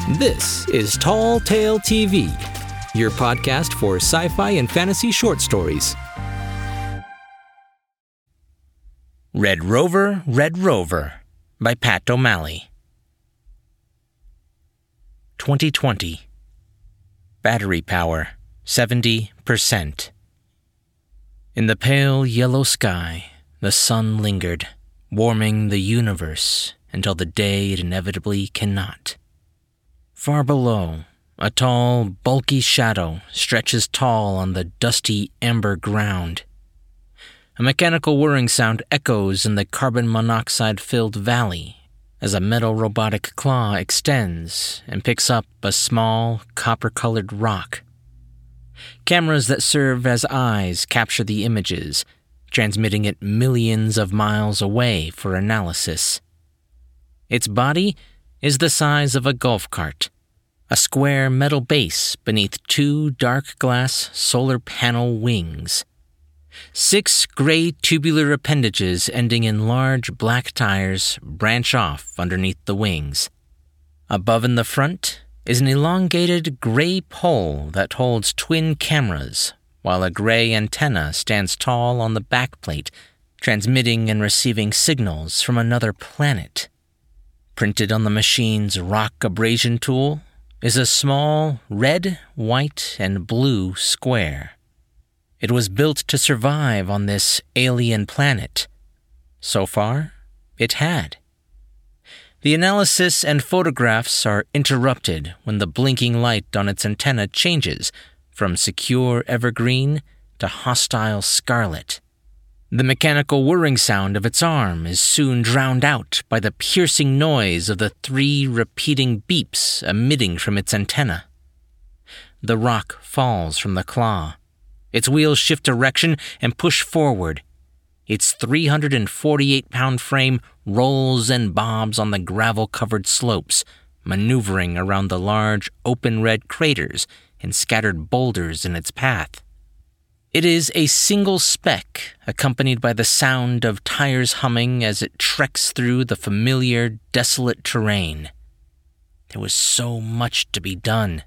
This is Tall Tale TV, your podcast for sci-fi and fantasy short stories. Red Rover by Pat O'Malley. 2020. Battery power, 70%. In the pale yellow sky, the sun lingered, warming the universe until the day it inevitably cannot. Far below, a tall, bulky shadow stretches tall on the dusty amber ground. A mechanical whirring sound echoes in the carbon monoxide-filled valley as a metal robotic claw extends and picks up a small, copper-colored rock. Cameras that serve as eyes capture the images, transmitting it millions of miles away for analysis. Its body is the size of a golf cart, a square metal base beneath two dark glass solar panel wings. 6 gray tubular appendages ending in large black tires branch off underneath the wings. Above in the front is an elongated gray pole that holds twin cameras, while a gray antenna stands tall on the backplate, transmitting and receiving signals from another planet. Printed on the machine's rock abrasion tool is a small red, white, and blue square. It was built to survive on this alien planet. So far, it had. The analysis and photographs are interrupted when the blinking light on its antenna changes from secure evergreen to hostile scarlet. The mechanical whirring sound of its arm is soon drowned out by the piercing noise of the 3 repeating beeps emitting from its antenna. The rock falls from the claw. Its wheels shift direction and push forward. Its 348-pound frame rolls and bobs on the gravel-covered slopes, maneuvering around the large, open red craters and scattered boulders in its path. It is a single speck, accompanied by the sound of tires humming as it treks through the familiar, desolate terrain. There was so much to be done.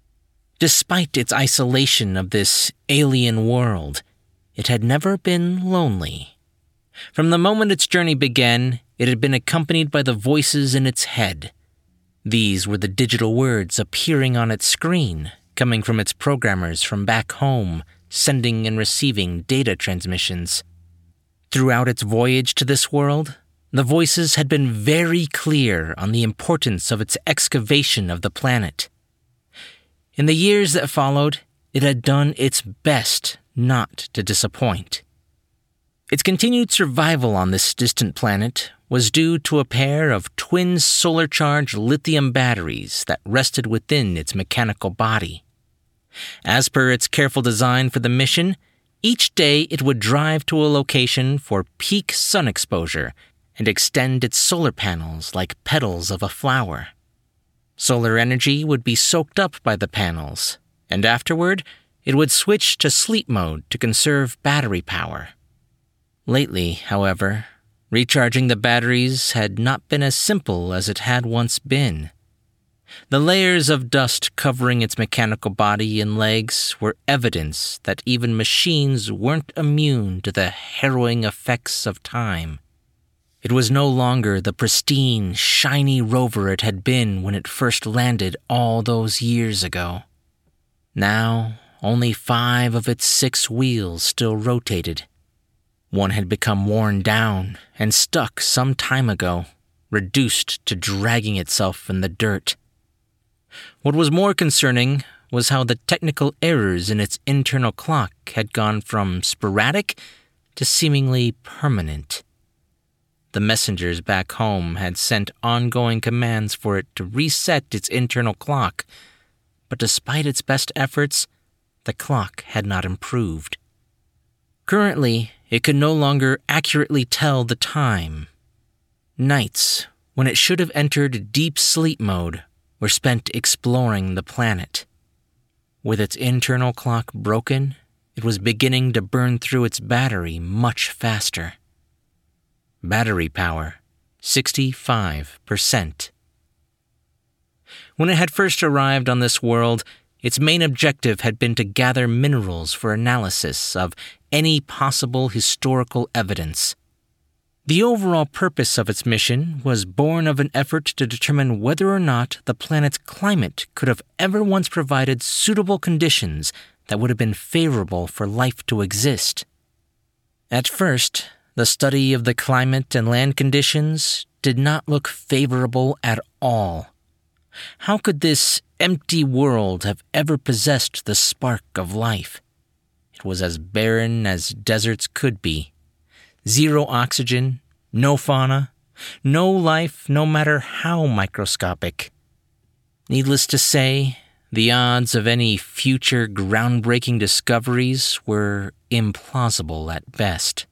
Despite its isolation of this alien world, it had never been lonely. From the moment its journey began, it had been accompanied by the voices in its head. These were the digital words appearing on its screen, coming from its programmers from back home, sending and receiving data transmissions. Throughout its voyage to this world, the voices had been very clear on the importance of its excavation of the planet. In the years that followed, it had done its best not to disappoint. Its continued survival on this distant planet was due to a pair of twin solar-charged lithium batteries that rested within its mechanical body. As per its careful design for the mission, each day it would drive to a location for peak sun exposure and extend its solar panels like petals of a flower. Solar energy would be soaked up by the panels, and afterward, it would switch to sleep mode to conserve battery power. Lately, however, recharging the batteries had not been as simple as it had once been. The layers of dust covering its mechanical body and legs were evidence that even machines weren't immune to the harrowing effects of time. It was no longer the pristine, shiny rover it had been when it first landed all those years ago. Now, only 5 of its 6 wheels still rotated. One had become worn down and stuck some time ago, reduced to dragging itself in the dirt. What was more concerning was how the technical errors in its internal clock had gone from sporadic to seemingly permanent. The messengers back home had sent ongoing commands for it to reset its internal clock, but despite its best efforts, the clock had not improved. Currently, it could no longer accurately tell the time. Nights, when it should have entered deep sleep mode, were spent exploring the planet. With its internal clock broken, it was beginning to burn through its battery much faster. Battery power, 65%. When it had first arrived on this world, its main objective had been to gather minerals for analysis of any possible historical evidence. The overall purpose of its mission was born of an effort to determine whether or not the planet's climate could have ever once provided suitable conditions that would have been favorable for life to exist. At first, the study of the climate and land conditions did not look favorable at all. How could this empty world have ever possessed the spark of life? It was as barren as deserts could be. Zero oxygen, no fauna, no life no matter how microscopic. Needless to say, the odds of any future groundbreaking discoveries were implausible at best.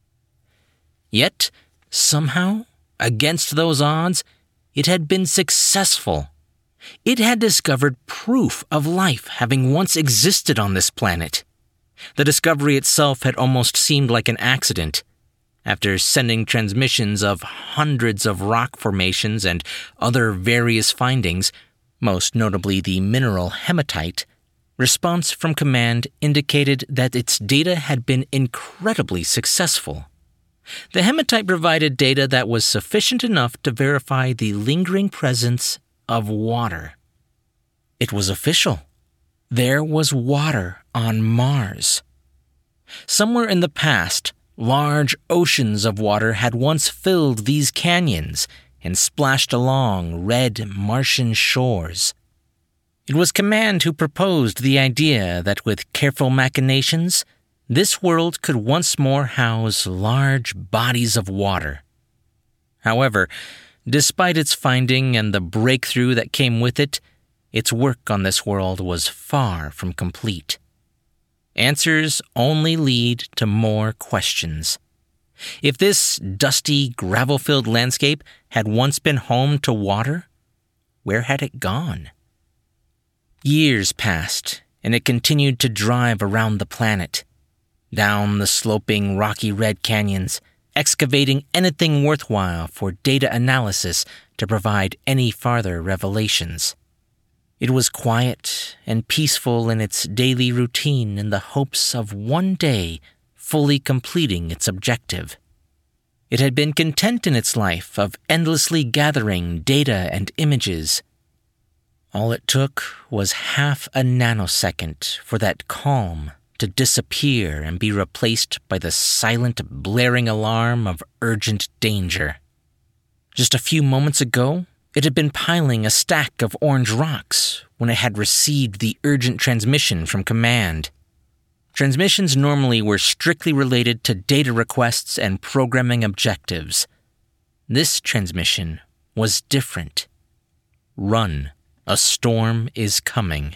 Yet, somehow, against those odds, it had been successful. It had discovered proof of life having once existed on this planet. The discovery itself had almost seemed like an accident. After sending transmissions of hundreds of rock formations and other various findings, most notably the mineral hematite, response from command indicated that its data had been incredibly successful. The hematite provided data that was sufficient enough to verify the lingering presence of water. It was official. There was water on Mars. Somewhere in the past, large oceans of water had once filled these canyons and splashed along red Martian shores. It was Command who proposed the idea that with careful machinations, this world could once more house large bodies of water. However, despite its finding and the breakthrough that came with it, its work on this world was far from complete. Answers only lead to more questions. If this dusty, gravel-filled landscape had once been home to water, where had it gone? Years passed, and it continued to drive around the planet, down the sloping, rocky red canyons, excavating anything worthwhile for data analysis to provide any farther revelations. It was quiet and peaceful in its daily routine in the hopes of one day fully completing its objective. It had been content in its life of endlessly gathering data and images. All it took was half a nanosecond for that calm to disappear and be replaced by the silent, blaring alarm of urgent danger. Just a few moments ago, it had been piling a stack of orange rocks when it had received the urgent transmission from Command. Transmissions normally were strictly related to data requests and programming objectives. This transmission was different. Run, a storm is coming.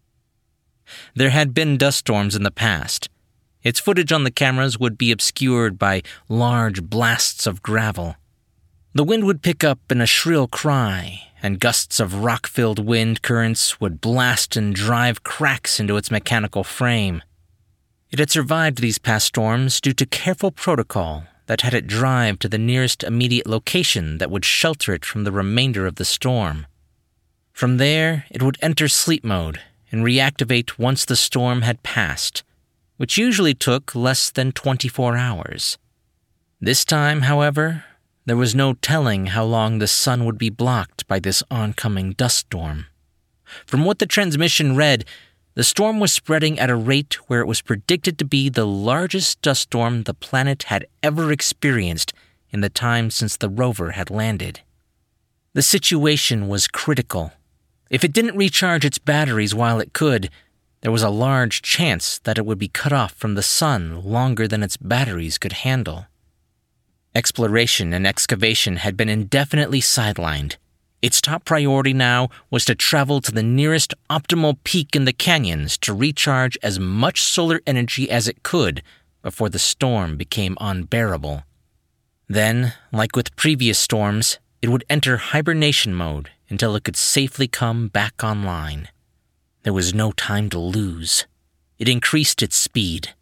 There had been dust storms in the past. Its footage on the cameras would be obscured by large blasts of gravel. The wind would pick up in a shrill cry, and gusts of rock-filled wind currents would blast and drive cracks into its mechanical frame. It had survived these past storms due to careful protocol that had it drive to the nearest immediate location that would shelter it from the remainder of the storm. From there, it would enter sleep mode and reactivate once the storm had passed, which usually took less than 24 hours. This time, however, there was no telling how long the sun would be blocked by this oncoming dust storm. From what the transmission read, the storm was spreading at a rate where it was predicted to be the largest dust storm the planet had ever experienced in the time since the rover had landed. The situation was critical. If it didn't recharge its batteries while it could, there was a large chance that it would be cut off from the sun longer than its batteries could handle. Exploration and excavation had been indefinitely sidelined. Its top priority now was to travel to the nearest optimal peak in the canyons to recharge as much solar energy as it could before the storm became unbearable. Then, like with previous storms, it would enter hibernation mode until it could safely come back online. There was no time to lose. It increased its speed.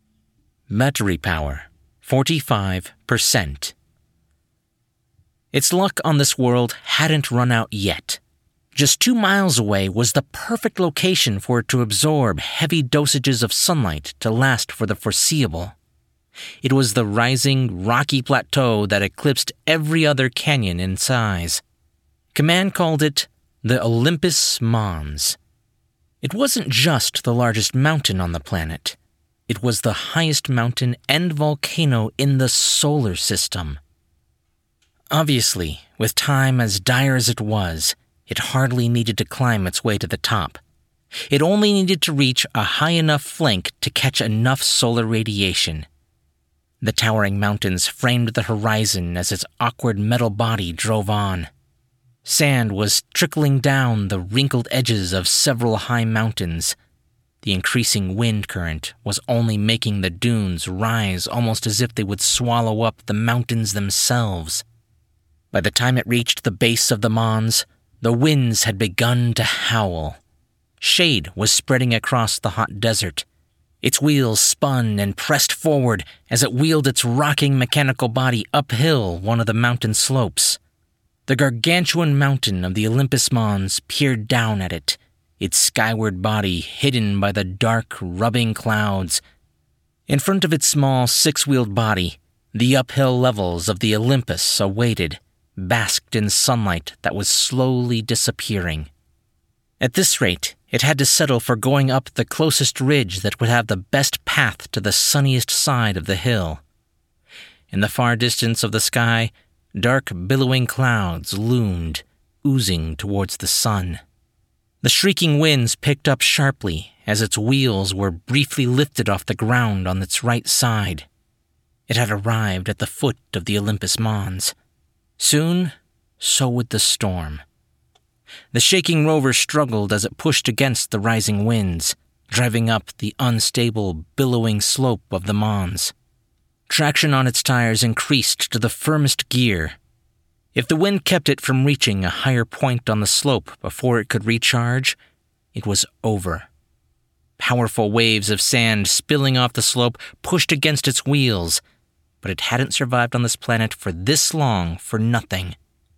Battery power, 45%. Its luck on this world hadn't run out yet. Just 2 miles away was the perfect location for it to absorb heavy dosages of sunlight to last for the foreseeable. It was the rising, rocky plateau that eclipsed every other canyon in size. Command called it the Olympus Mons. It wasn't just the largest mountain on the planet. It was the highest mountain and volcano in the solar system. Obviously, with time as dire as it was, it hardly needed to climb its way to the top. It only needed to reach a high enough flank to catch enough solar radiation. The towering mountains framed the horizon as its awkward metal body drove on. Sand was trickling down the wrinkled edges of several high mountains. The increasing wind current was only making the dunes rise almost as if they would swallow up the mountains themselves. By the time it reached the base of the Mons, the winds had begun to howl. Shade was spreading across the hot desert. Its wheels spun and pressed forward as it wheeled its rocking mechanical body uphill one of the mountain slopes. The gargantuan mountain of the Olympus Mons peered down at it, its skyward body hidden by the dark, rubbing clouds. In front of its small, 6-wheeled body, the uphill levels of the Olympus awaited, basked in sunlight that was slowly disappearing. At this rate, it had to settle for going up the closest ridge that would have the best path to the sunniest side of the hill. In the far distance of the sky, dark, billowing clouds loomed, oozing towards the sun. The shrieking winds picked up sharply as its wheels were briefly lifted off the ground on its right side. It had arrived at the foot of the Olympus Mons. Soon, so would the storm. The shaking rover struggled as it pushed against the rising winds, driving up the unstable, billowing slope of the Mons. Traction on its tires increased to the firmest gear. If the wind kept it from reaching a higher point on the slope before it could recharge, it was over. Powerful waves of sand spilling off the slope pushed against its wheels, but it hadn't survived on this planet for this long for nothing.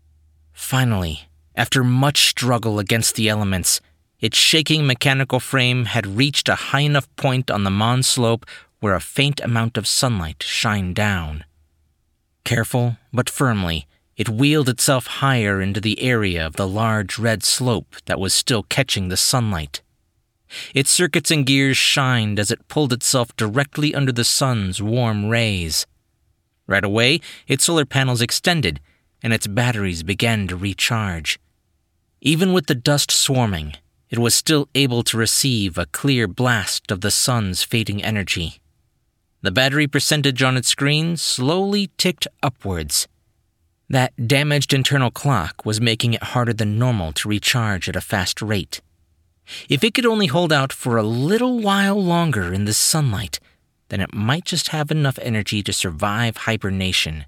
Finally, after much struggle against the elements, its shaking mechanical frame had reached a high enough point on the Mons slope where a faint amount of sunlight shined down. Careful but firmly, it wheeled itself higher into the area of the large red slope that was still catching the sunlight. Its circuits and gears shined as it pulled itself directly under the sun's warm rays. Right away, its solar panels extended, and its batteries began to recharge. Even with the dust swarming, it was still able to receive a clear blast of the sun's fading energy. The battery percentage on its screen slowly ticked upwards. That damaged internal clock was making it harder than normal to recharge at a fast rate. If it could only hold out for a little while longer in the sunlight, then it might just have enough energy to survive hibernation.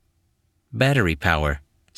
Battery power,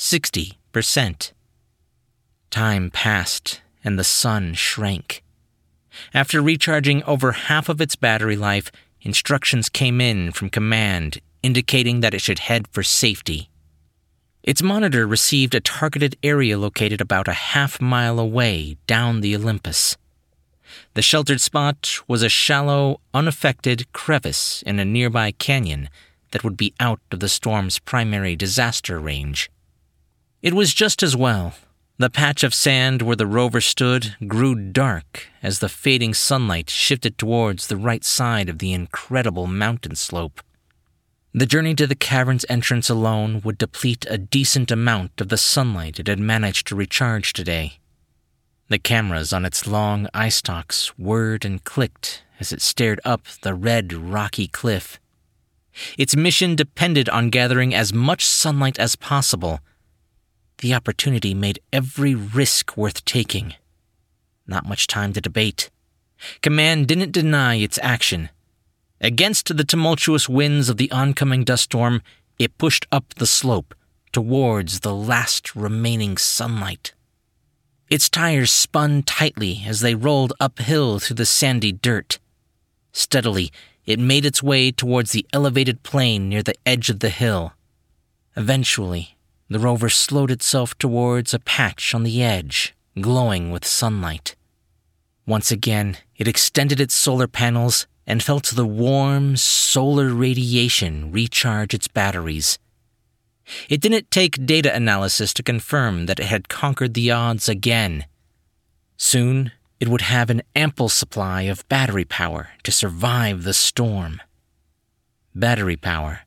60%. Time passed, and the sun shrank. After recharging over half of its battery life, instructions came in from command indicating that it should head for safety. Its monitor received a targeted area located about a half-mile away down the Olympus. The sheltered spot was a shallow, unaffected crevice in a nearby canyon that would be out of the storm's primary disaster range. It was just as well. The patch of sand where the rover stood grew dark as the fading sunlight shifted towards the right side of the incredible mountain slope. The journey to the cavern's entrance alone would deplete a decent amount of the sunlight it had managed to recharge today. The cameras on its long eye stalks whirred and clicked as it stared up the red, rocky cliff. Its mission depended on gathering as much sunlight as possible. The opportunity made every risk worth taking. Not much time to debate. Command didn't deny its action. Against the tumultuous winds of the oncoming dust storm, it pushed up the slope towards the last remaining sunlight. Its tires spun tightly as they rolled uphill through the sandy dirt. Steadily, it made its way towards the elevated plain near the edge of the hill. Eventually, the rover slowed itself towards a patch on the edge glowing with sunlight. Once again, it extended its solar panels and felt the warm solar radiation recharge its batteries. It didn't take data analysis to confirm that it had conquered the odds again. Soon, it would have an ample supply of battery power to survive the storm. Battery power,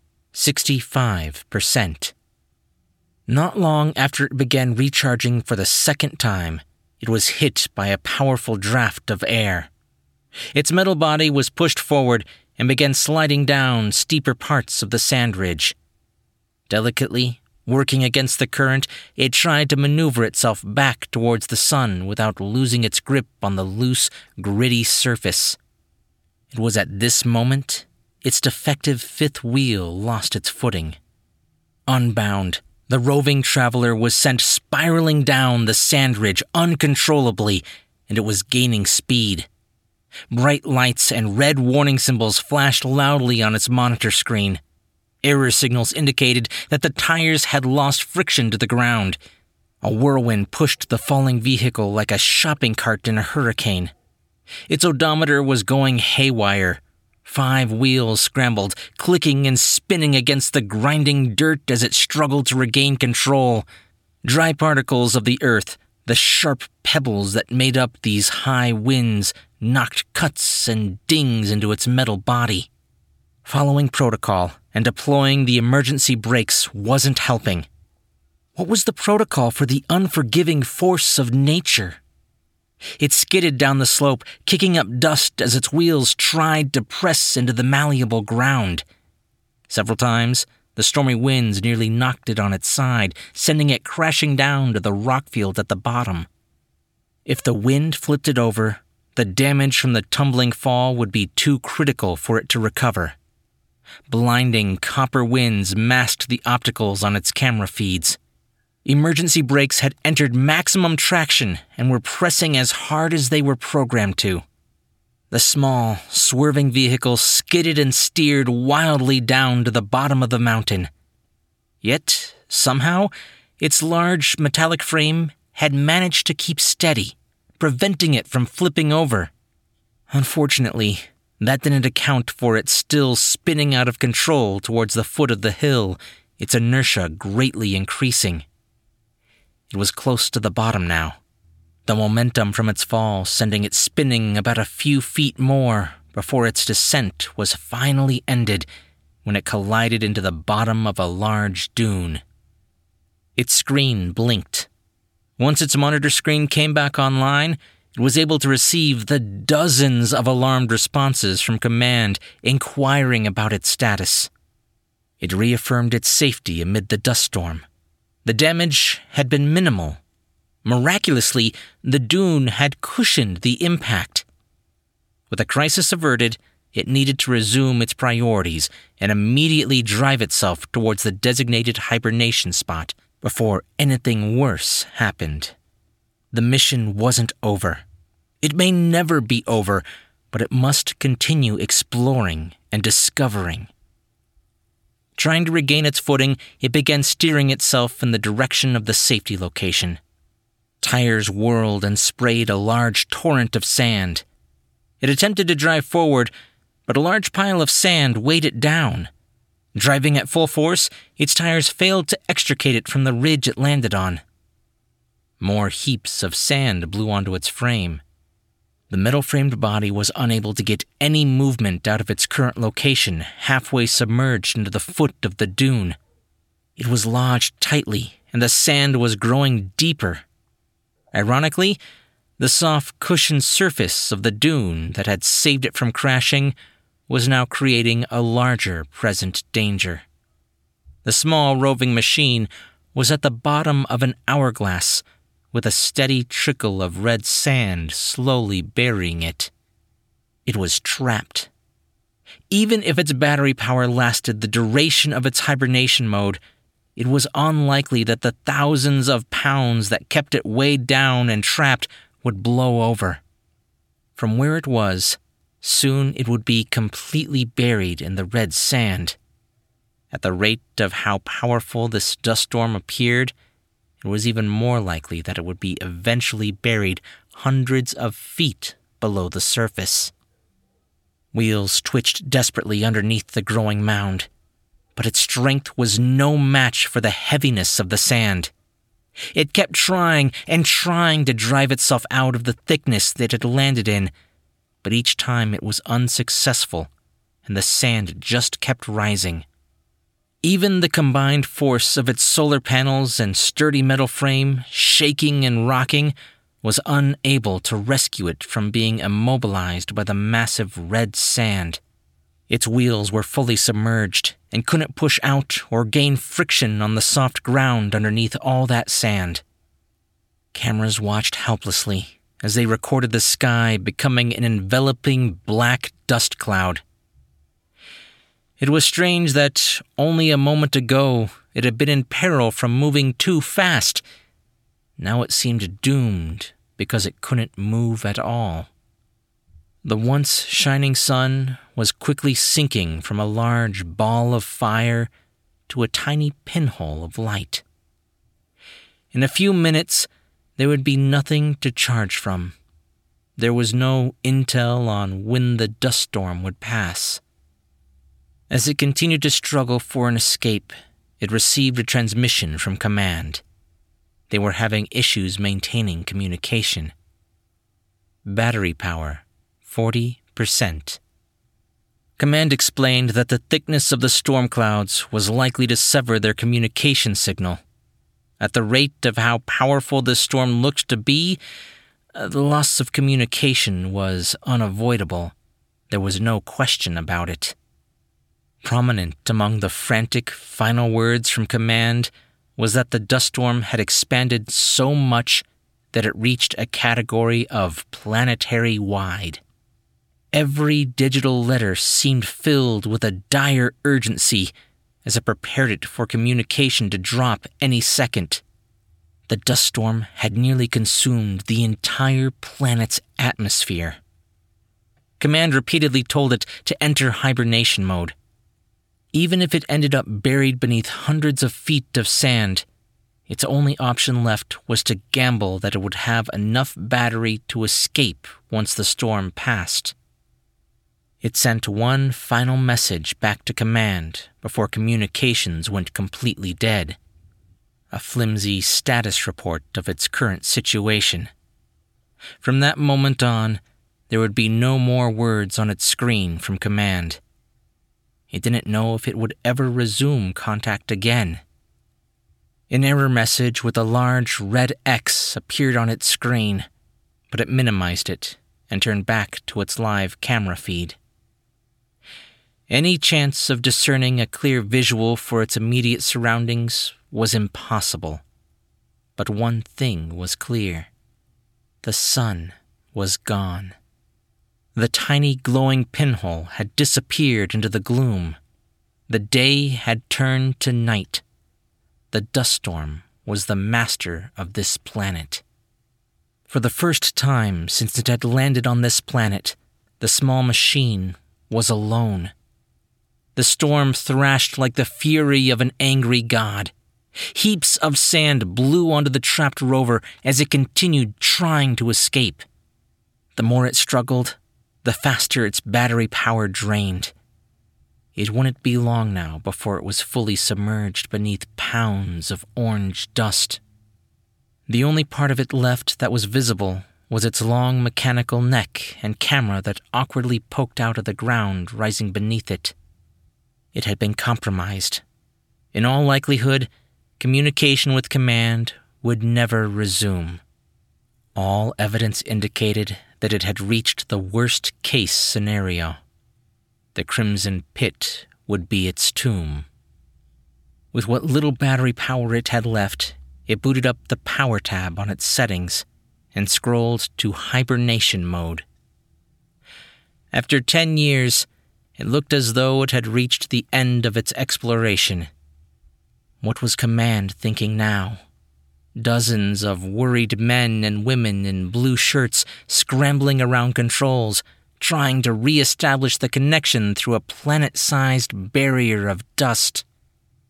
65%. Not long after it began recharging for the second time, it was hit by a powerful draft of air. Its metal body was pushed forward and began sliding down steeper parts of the sand ridge. Delicately, working against the current, it tried to maneuver itself back towards the sun without losing its grip on the loose, gritty surface. It was at this moment its defective fifth wheel lost its footing. Unbound, the roving traveler was sent spiraling down the sand ridge uncontrollably, and it was gaining speed. Bright lights and red warning symbols flashed loudly on its monitor screen. Error signals indicated that the tires had lost friction to the ground. A whirlwind pushed the falling vehicle like a shopping cart in a hurricane. Its odometer was going haywire. 5 wheels scrambled, clicking and spinning against the grinding dirt as it struggled to regain control. Dry particles of the earth, the sharp pebbles that made up these high winds, knocked cuts and dings into its metal body. Following protocol and deploying the emergency brakes wasn't helping. What was the protocol for the unforgiving force of nature? It skidded down the slope, kicking up dust as its wheels tried to press into the malleable ground. Several times, the stormy winds nearly knocked it on its side, sending it crashing down to the rock field at the bottom. If the wind flipped it over, the damage from the tumbling fall would be too critical for it to recover. Blinding copper winds masked the opticals on its camera feeds. Emergency brakes had entered maximum traction and were pressing as hard as they were programmed to. The small, swerving vehicle skidded and steered wildly down to the bottom of the mountain. Yet, somehow, its large metallic frame had managed to keep steady, preventing it from flipping over. Unfortunately, that didn't account for it still spinning out of control towards the foot of the hill, its inertia greatly increasing. It was close to the bottom now, the momentum from its fall sending it spinning about a few feet more before its descent was finally ended when it collided into the bottom of a large dune. Its screen blinked. Once its monitor screen came back online, it was able to receive the dozens of alarmed responses from command inquiring about its status. It reaffirmed its safety amid the dust storm. The damage had been minimal. Miraculously, the dune had cushioned the impact. With the crisis averted, it needed to resume its priorities and immediately drive itself towards the designated hibernation spot before anything worse happened. The mission wasn't over. It may never be over, but it must continue exploring and discovering. Trying to regain its footing, it began steering itself in the direction of the safety location. Tires whirled and sprayed a large torrent of sand. It attempted to drive forward, but a large pile of sand weighed it down. Driving at full force, its tires failed to extricate it from the ridge it landed on. More heaps of sand blew onto its frame. The metal-framed body was unable to get any movement out of its current location, halfway submerged into the foot of the dune. It was lodged tightly, and the sand was growing deeper. Ironically, the soft cushioned surface of the dune that had saved it from crashing was now creating a larger present danger. The small roving machine was at the bottom of an hourglass, with a steady trickle of red sand slowly burying it. It was trapped. Even if its battery power lasted the duration of its hibernation mode, it was unlikely that the thousands of pounds that kept it weighed down and trapped would blow over. From where it was, soon it would be completely buried in the red sand. At the rate of how powerful this dust storm appeared, it was even more likely that it would be eventually buried hundreds of feet below the surface. Wheels twitched desperately underneath the growing mound, but its strength was no match for the heaviness of the sand. It kept trying and trying to drive itself out of the thickness that it had landed in, but each time it was unsuccessful, and the sand just kept rising. Even the combined force of its solar panels and sturdy metal frame, shaking and rocking, was unable to rescue it from being immobilized by the massive red sand. Its wheels were fully submerged and couldn't push out or gain friction on the soft ground underneath all that sand. Cameras watched helplessly as they recorded the sky becoming an enveloping black dust cloud. It was strange that only a moment ago it had been in peril from moving too fast. Now it seemed doomed because it couldn't move at all. The once shining sun was quickly sinking from a large ball of fire to a tiny pinhole of light. In a few minutes, there would be nothing to charge from. There was no intel on when the dust storm would pass. As it continued to struggle for an escape, it received a transmission from command. They were having issues maintaining communication. Battery power, 40%. Command explained that the thickness of the storm clouds was likely to sever their communication signal. At the rate of how powerful this storm looked to be, the loss of communication was unavoidable. There was no question about it. Prominent among the frantic final words from command was that the dust storm had expanded so much that it reached a category of planetary-wide. Every digital letter seemed filled with a dire urgency as it prepared it for communication to drop any second. The dust storm had nearly consumed the entire planet's atmosphere. Command repeatedly told it to enter hibernation mode. Even if it ended up buried beneath hundreds of feet of sand, its only option left was to gamble that it would have enough battery to escape once the storm passed. It sent one final message back to command before communications went completely dead. A flimsy status report of its current situation. From that moment on, there would be no more words on its screen from command. It didn't know if it would ever resume contact again. An error message with a large red X appeared on its screen, but it minimized it and turned back to its live camera feed. Any chance of discerning a clear visual for its immediate surroundings was impossible. But one thing was clear. The sun was gone. The tiny glowing pinhole had disappeared into the gloom. The day had turned to night. The dust storm was the master of this planet. For the first time since it had landed on this planet, the small machine was alone. The storm thrashed like the fury of an angry god. Heaps of sand blew onto the trapped rover as it continued trying to escape. The more it struggled, the faster its battery power drained. It wouldn't be long now before it was fully submerged beneath pounds of orange dust. The only part of it left that was visible was its long mechanical neck and camera that awkwardly poked out of the ground rising beneath it. It had been compromised. In all likelihood, communication with command would never resume. All evidence indicated that it had reached the worst-case scenario. The Crimson Pit would be its tomb. With what little battery power it had left, it booted up the power tab on its settings and scrolled to hibernation mode. After 10 years, it looked as though it had reached the end of its exploration. What was command thinking now? Dozens of worried men and women in blue shirts scrambling around controls, trying to re-establish the connection through a planet-sized barrier of dust.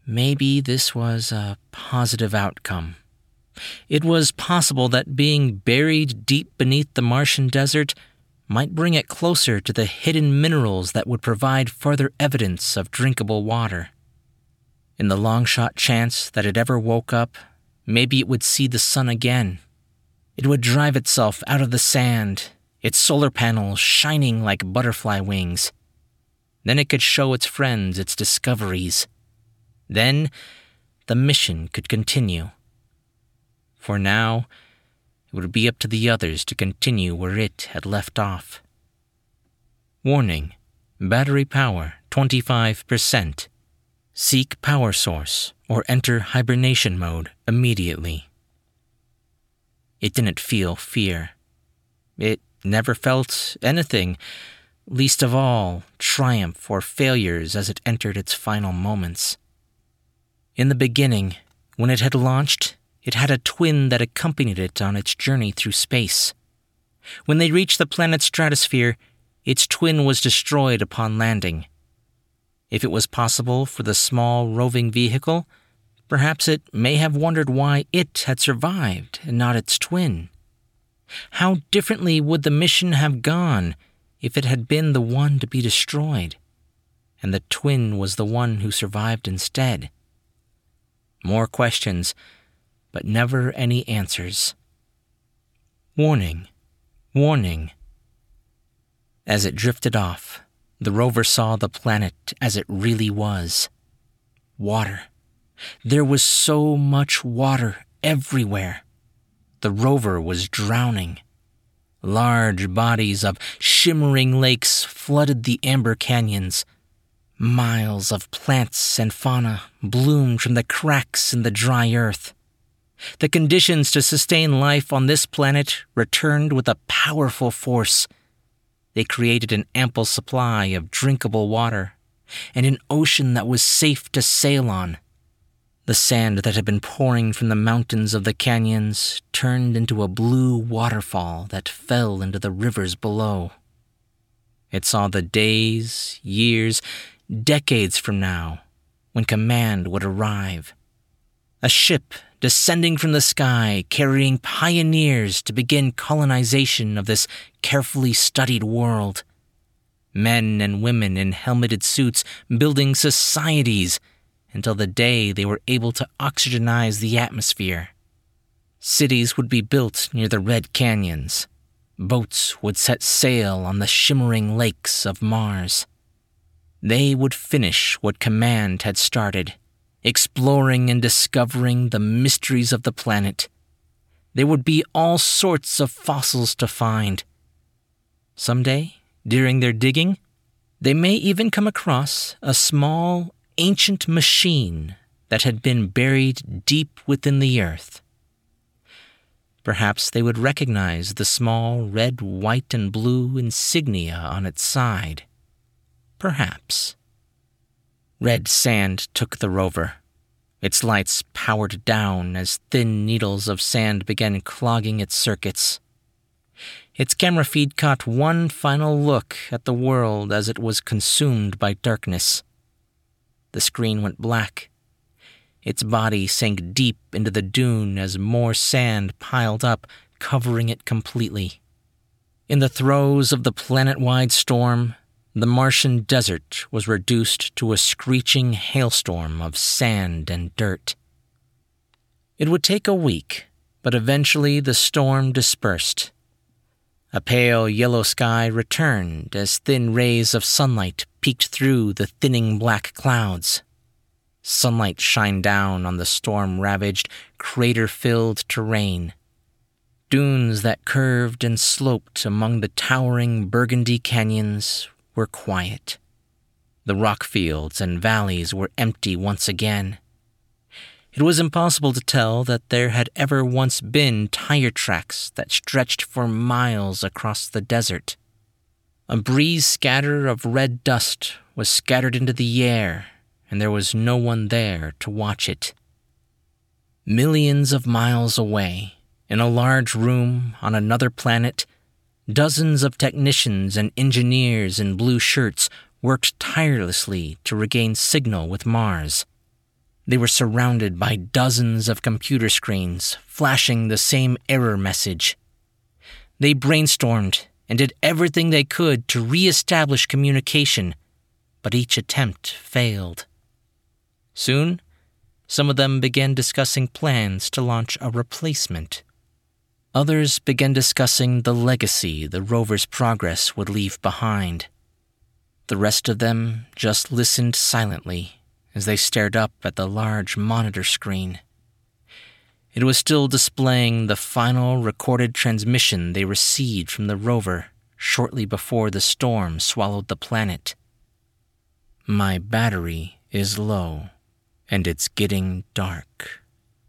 maybe this was a positive outcome. It was possible that being buried deep beneath the Martian desert might bring it closer to the hidden minerals that would provide further evidence of drinkable water. In the long-shot chance that it ever woke up, maybe it would see the sun again. It would drive itself out of the sand, its solar panels shining like butterfly wings. Then it could show its friends its discoveries. Then the mission could continue. For now, it would be up to the others to continue where it had left off. Warning: battery power 25%. Seek power source or enter hibernation mode immediately. It didn't feel fear. It never felt anything, least of all triumph or failures as it entered its final moments. In the beginning, when it had launched, it had a twin that accompanied it on its journey through space. When they reached the planet's stratosphere, its twin was destroyed upon landing. If it was possible for the small roving vehicle, perhaps it may have wondered why it had survived and not its twin. How differently would the mission have gone if it had been the one to be destroyed, and the twin was the one who survived instead? More questions, but never any answers. Warning, warning. As it drifted off, the rover saw the planet as it really was. Water. There was so much water everywhere. The rover was drowning. Large bodies of shimmering lakes flooded the amber canyons. Miles of plants and fauna bloomed from the cracks in the dry earth. The conditions to sustain life on this planet returned with a powerful force. They created an ample supply of drinkable water and an ocean that was safe to sail on. The sand that had been pouring from the mountains of the canyons turned into a blue waterfall that fell into the rivers below. It saw the days, years, decades from now, when command would arrive. A ship descending from the sky carrying pioneers to begin colonization of this carefully studied world. Men and women in helmeted suits building societies until the day they were able to oxygenize the atmosphere. Cities would be built near the red canyons. Boats would set sail on the shimmering lakes of Mars. They would finish what command had started, exploring and discovering the mysteries of the planet. There would be all sorts of fossils to find. Someday, during their digging, they may even come across a small, ancient machine that had been buried deep within the earth. Perhaps they would recognize the small red, white, and blue insignia on its side. Perhaps. Red sand took the rover. Its lights powered down as thin needles of sand began clogging its circuits. Its camera feed caught one final look at the world as it was consumed by darkness. The screen went black. Its body sank deep into the dune as more sand piled up, covering it completely. In the throes of the planet-wide storm, the Martian desert was reduced to a screeching hailstorm of sand and dirt. It would take a week, but eventually the storm dispersed. A pale yellow sky returned as thin rays of sunlight peeked through the thinning black clouds. Sunlight shined down on the storm-ravaged, crater-filled terrain. Dunes that curved and sloped among the towering burgundy canyons were quiet. The rock fields and valleys were empty once again. It was impossible to tell that there had ever once been tire tracks that stretched for miles across the desert. A breeze scatter of red dust was scattered into the air, and there was no one there to watch it. Millions of miles away, in a large room on another planet, dozens of technicians and engineers in blue shirts worked tirelessly to regain signal with Mars. They were surrounded by dozens of computer screens flashing the same error message. They brainstormed and did everything they could to re-establish communication, but each attempt failed. Soon, some of them began discussing plans to launch a replacement. Others began discussing the legacy the rover's progress would leave behind. The rest of them just listened silently as they stared up at the large monitor screen. It was still displaying the final recorded transmission they received from the rover shortly before the storm swallowed the planet. My battery is low, and it's getting dark.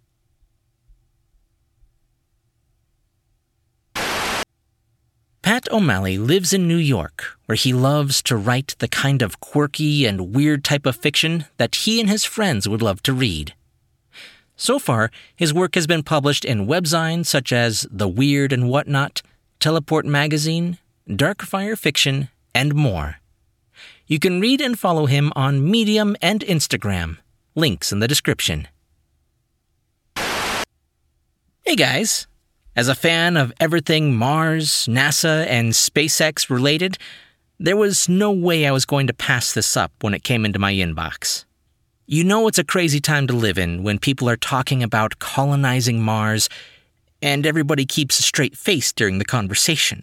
Pat O'Malley lives in New York, where he loves to write the kind of quirky and weird type of fiction that he and his friends would love to read. So far, his work has been published in webzines such as The Weird and Whatnot, Teleport Magazine, Darkfire Fiction, and more. You can read and follow him on Medium and Instagram. Links in the description. Hey guys! As a fan of everything Mars, NASA, and SpaceX related, there was no way I was going to pass this up when it came into my inbox. You know it's a crazy time to live in when people are talking about colonizing Mars, and everybody keeps a straight face during the conversation.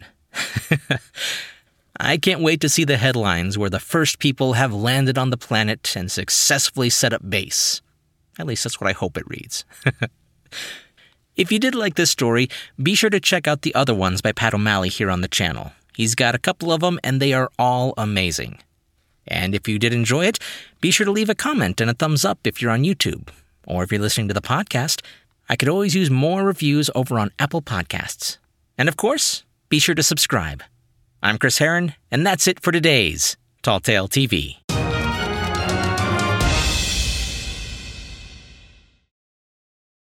I can't wait to see the headlines where the first people have landed on the planet and successfully set up base. At least that's what I hope it reads. If you did like this story, be sure to check out the other ones by Pat O'Malley here on the channel. He's got a couple of them, and they are all amazing. And if you did enjoy it, be sure to leave a comment and a thumbs up if you're on YouTube. Or if you're listening to the podcast, I could always use more reviews over on Apple Podcasts. And of course, be sure to subscribe. I'm Chris Herron, and that's it for today's Tall Tale TV.